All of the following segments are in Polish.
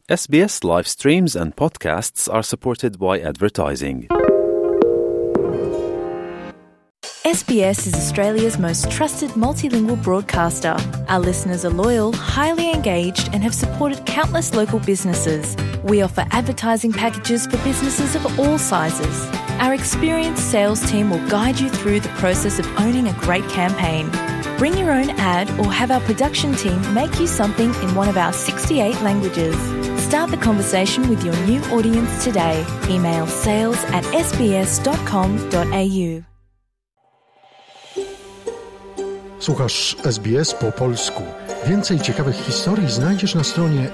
SBS live streams and podcasts are supported by advertising. SBS is Australia's most trusted multilingual broadcaster. Our listeners are loyal, highly engaged, and have supported countless local businesses. We offer advertising packages for businesses of all sizes. Our experienced sales team will guide you through the process of owning a great campaign. Bring your own ad or have our production team make you something in one of our 68 languages. Start the conversation with your new audience today. Email sales@sbs.com.au. Słuchasz SBS po polsku. Więcej ciekawych historii znajdziesz na stronie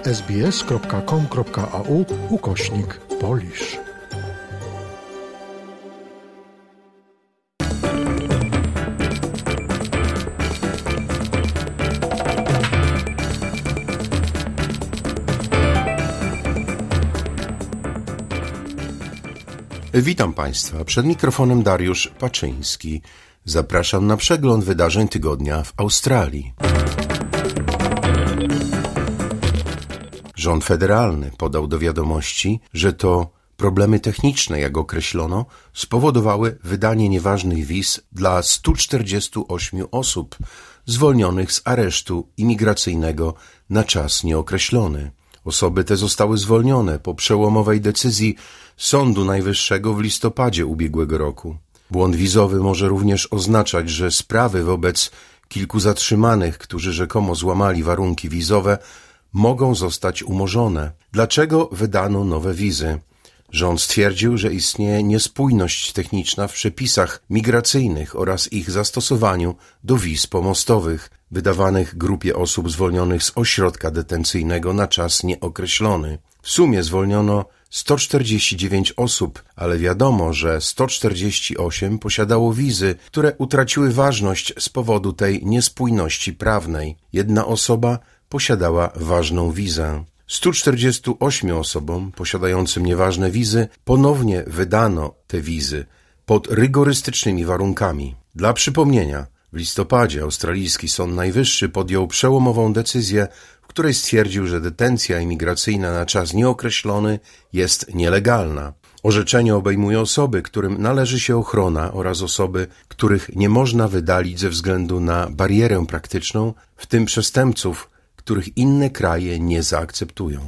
sbs.com.au/polish. Witam Państwa. Przed mikrofonem Dariusz Paczyński. Zapraszam na przegląd wydarzeń tygodnia w Australii. Rząd federalny podał do wiadomości, że to problemy techniczne, jak określono, spowodowały wydanie nieważnych wiz dla 148 osób zwolnionych z aresztu imigracyjnego na czas nieokreślony. Osoby te zostały zwolnione po przełomowej decyzji Sądu Najwyższego w listopadzie ubiegłego roku. Błąd wizowy może również oznaczać, że sprawy wobec kilku zatrzymanych, którzy rzekomo złamali warunki wizowe, mogą zostać umorzone. Dlaczego wydano nowe wizy? Rząd stwierdził, że istnieje niespójność techniczna w przepisach migracyjnych oraz ich zastosowaniu do wiz pomostowych, wydawanych grupie osób zwolnionych z ośrodka detencyjnego na czas nieokreślony. W sumie zwolniono 149 osób, ale wiadomo, że 148 posiadało wizy, które utraciły ważność z powodu tej niespójności prawnej. Jedna osoba posiadała ważną wizę. 148 osobom posiadającym nieważne wizy ponownie wydano te wizy pod rygorystycznymi warunkami. Dla przypomnienia, w listopadzie australijski Sąd Najwyższy podjął przełomową decyzję, w której stwierdził, że detencja imigracyjna na czas nieokreślony jest nielegalna. Orzeczenie obejmuje osoby, którym należy się ochrona oraz osoby, których nie można wydalić ze względu na barierę praktyczną, w tym przestępców, których inne kraje nie zaakceptują.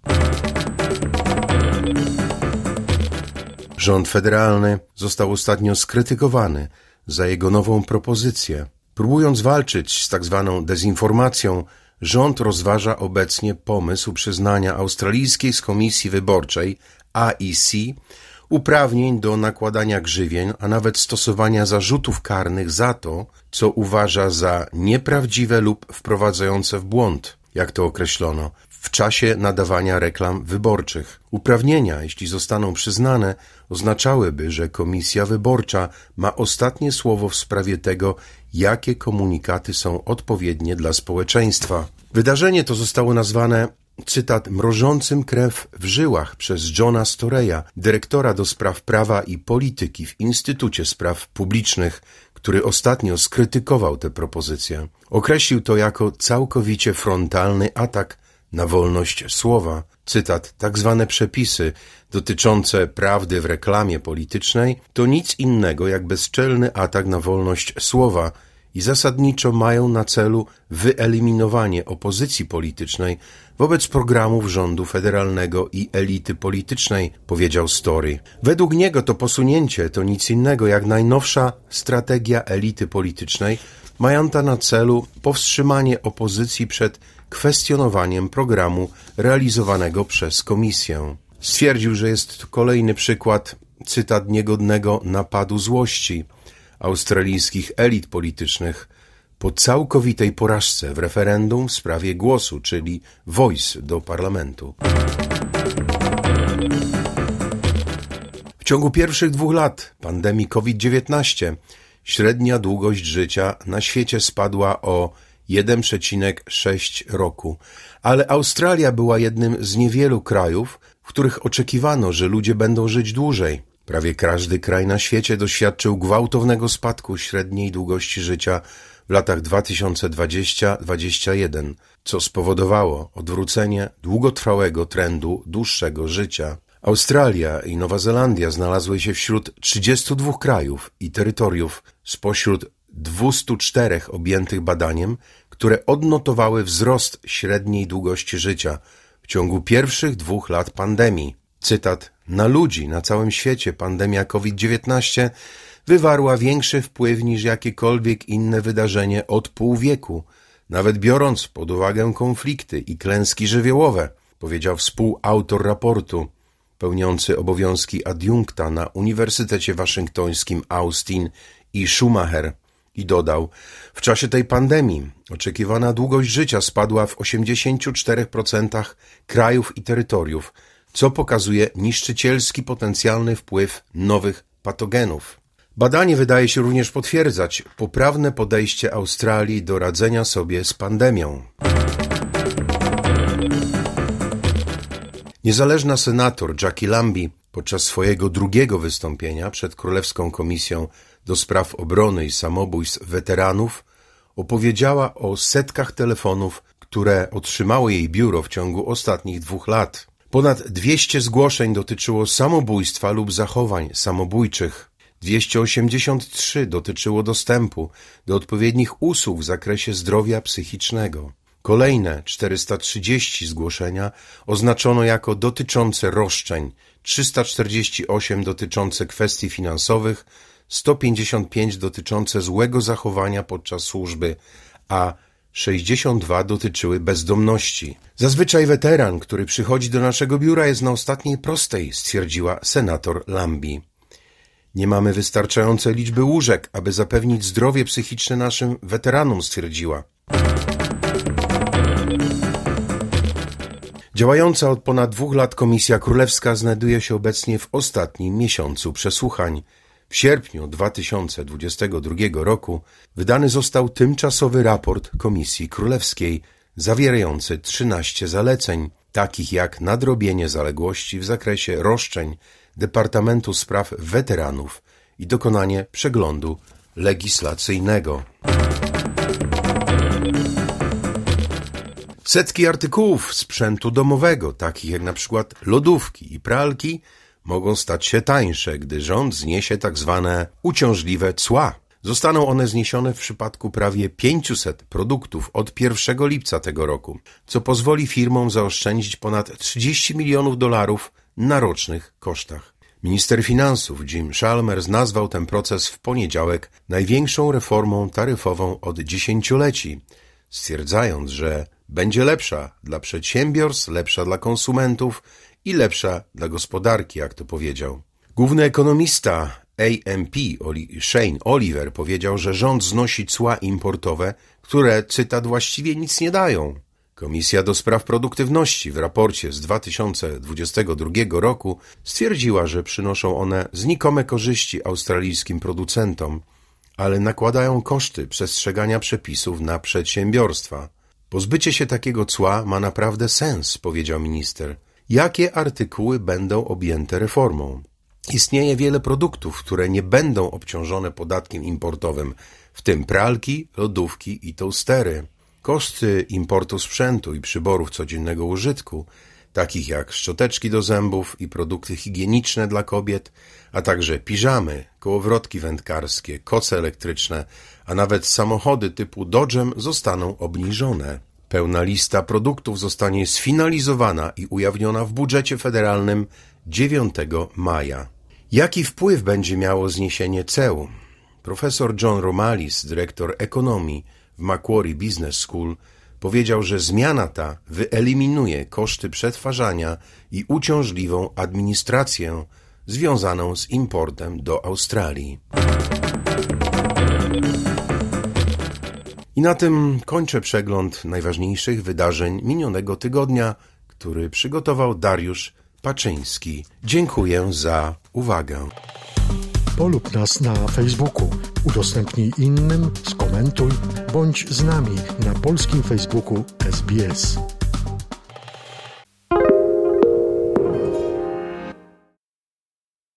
Rząd federalny został ostatnio skrytykowany za jego nową propozycję. Próbując walczyć z tak zwaną dezinformacją, rząd rozważa obecnie pomysł przyznania Australijskiej Komisji Wyborczej AEC uprawnień do nakładania grzywien, a nawet stosowania zarzutów karnych za to, co uważa za nieprawdziwe lub wprowadzające w błąd, jak to określono, w czasie nadawania reklam wyborczych. Uprawnienia, jeśli zostaną przyznane, oznaczałyby, że Komisja Wyborcza ma ostatnie słowo w sprawie tego, jakie komunikaty są odpowiednie dla społeczeństwa. Wydarzenie to zostało nazwane, cytat, mrożącym krew w żyłach przez Johna Storeya, dyrektora do spraw prawa i polityki w Instytucie Spraw Publicznych, który ostatnio skrytykował tę propozycję. Określił to jako całkowicie frontalny atak na wolność słowa. Cytat, tak zwane przepisy dotyczące prawdy w reklamie politycznej to nic innego jak bezczelny atak na wolność słowa i zasadniczo mają na celu wyeliminowanie opozycji politycznej wobec programów rządu federalnego i elity politycznej, powiedział Story. Według niego to posunięcie to nic innego jak najnowsza strategia elity politycznej, mająca na celu powstrzymanie opozycji przed kwestionowaniem programu realizowanego przez komisję. Stwierdził, że jest to kolejny przykład, cytat, niegodnego napadu złości australijskich elit politycznych po całkowitej porażce w referendum w sprawie głosu, czyli Voice do parlamentu. W ciągu pierwszych 2 lat pandemii COVID-19 średnia długość życia na świecie spadła o 1,6 roku, ale Australia była jednym z niewielu krajów, w których oczekiwano, że ludzie będą żyć dłużej. Prawie każdy kraj na świecie doświadczył gwałtownego spadku średniej długości życia w latach 2020-2021, co spowodowało odwrócenie długotrwałego trendu dłuższego życia. Australia i Nowa Zelandia znalazły się wśród 32 krajów i terytoriów spośród 204 objętych badaniem, które odnotowały wzrost średniej długości życia w ciągu pierwszych 2 lat pandemii. Cytat: na ludzi na całym świecie pandemia COVID-19 wywarła większy wpływ niż jakiekolwiek inne wydarzenie od pół wieku, nawet biorąc pod uwagę konflikty i klęski żywiołowe, powiedział współautor raportu, pełniący obowiązki adiunkta na Uniwersytecie Waszyngtońskim Austin i Schumacher. I dodał: w czasie tej pandemii oczekiwana długość życia spadła w 84% krajów i terytoriów, co pokazuje niszczycielski potencjalny wpływ nowych patogenów. Badanie wydaje się również potwierdzać poprawne podejście Australii do radzenia sobie z pandemią. Niezależna senator Jackie Lambie podczas swojego drugiego wystąpienia przed Królewską Komisją do Spraw Obrony i Samobójstw Weteranów opowiedziała o setkach telefonów, które otrzymało jej biuro w ciągu ostatnich 2 lat. Ponad 200 zgłoszeń dotyczyło samobójstwa lub zachowań samobójczych. 283 dotyczyło dostępu do odpowiednich usług w zakresie zdrowia psychicznego. Kolejne 430 zgłoszenia oznaczono jako dotyczące roszczeń, 348 dotyczące kwestii finansowych, 155 dotyczące złego zachowania podczas służby, a 62 dotyczyły bezdomności. Zazwyczaj weteran, który przychodzi do naszego biura, jest na ostatniej prostej, stwierdziła senator Lambie. Nie mamy wystarczającej liczby łóżek, aby zapewnić zdrowie psychiczne naszym weteranom, stwierdziła. Działająca od ponad 2 lat Komisja Królewska znajduje się obecnie w ostatnim miesiącu przesłuchań. W sierpniu 2022 roku wydany został tymczasowy raport Komisji Królewskiej zawierający 13 zaleceń, takich jak nadrobienie zaległości w zakresie roszczeń Departamentu Spraw Weteranów i dokonanie przeglądu legislacyjnego. Setki artykułów sprzętu domowego, takich jak na przykład lodówki i pralki, mogą stać się tańsze, gdy rząd zniesie tak zwane uciążliwe cła. Zostaną one zniesione w przypadku prawie 500 produktów od 1 lipca tego roku, co pozwoli firmom zaoszczędzić ponad $30 milionów na rocznych kosztach. Minister finansów Jim Chalmers nazwał ten proces w poniedziałek największą reformą taryfową od dziesięcioleci, stwierdzając, że będzie lepsza dla przedsiębiorstw, lepsza dla konsumentów i lepsza dla gospodarki, jak to powiedział. Główny ekonomista AMP Shane Oliver powiedział, że rząd znosi cła importowe, które, cytat, właściwie nic nie dają. Komisja do Spraw Produktywności w raporcie z 2022 roku stwierdziła, że przynoszą one znikome korzyści australijskim producentom, ale nakładają koszty przestrzegania przepisów na przedsiębiorstwa. Pozbycie się takiego cła ma naprawdę sens, powiedział minister. Jakie artykuły będą objęte reformą? Istnieje wiele produktów, które nie będą obciążone podatkiem importowym, w tym pralki, lodówki i toastery. Koszty importu sprzętu i przyborów codziennego użytku, takich jak szczoteczki do zębów i produkty higieniczne dla kobiet, a także piżamy, kołowrotki wędkarskie, koce elektryczne, a nawet samochody typu Dodgem zostaną obniżone. Pełna lista produktów zostanie sfinalizowana i ujawniona w budżecie federalnym 9 maja. Jaki wpływ będzie miało zniesienie ceł? Profesor John Romalis, dyrektor ekonomii w Macquarie Business School, powiedział, że zmiana ta wyeliminuje koszty przetwarzania i uciążliwą administrację związaną z importem do Australii. I na tym kończę przegląd najważniejszych wydarzeń minionego tygodnia, który przygotował Dariusz Paczyński. Dziękuję za uwagę. Polub nas na Facebooku, udostępnij innym, skomentuj, bądź z nami na polskim Facebooku SBS.